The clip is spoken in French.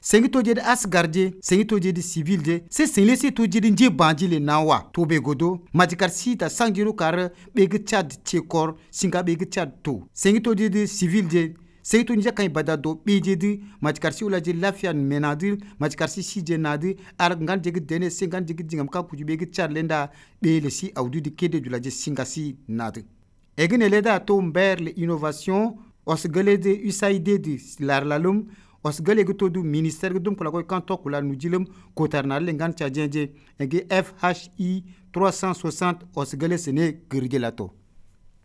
sengi to jedi asgarje sengi to jedi civil je se sengle se to jedi nje banjile nawa to be godo majikar sita sangjiro kar beg chad chekor singa beg chad to sengi to jedi civil je sengi to nja kan bada do be jedi majikar si ulaje lafiya menadi majikar si je nadi ar ngan jegi dene sengan jegi jingam ka kuju beg chad lenda be le si audi di kede julaje singa si nadi egene leda to mber le innovation osgale de USAID de larlalum osgale to du ministère dum kula ko kanto kula nujilum kotarna lengan chajenje ege FHI 360 osgale sene girgelato